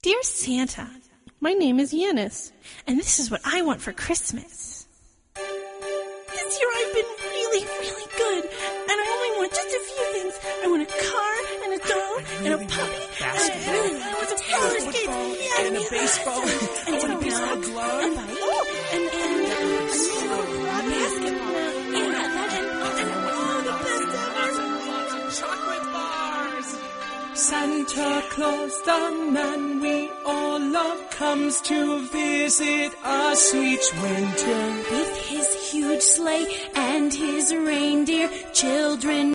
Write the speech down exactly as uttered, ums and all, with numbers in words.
Dear Santa, my name is Yanis, and this is what I want for Christmas. This year I've been really, really good, and I only want just a few things. I want a car, and a doll, and a puppy, and a, and I want some roller skates, yeah, and a baseball, and, and a baseball glove, and, oh, and, and, and a basketball, yeah, that, and, and oh, the best ever. Chocolate bars. Santa Claus, the man we all love, comes to visit us each winter. With his huge sleigh and his reindeer, children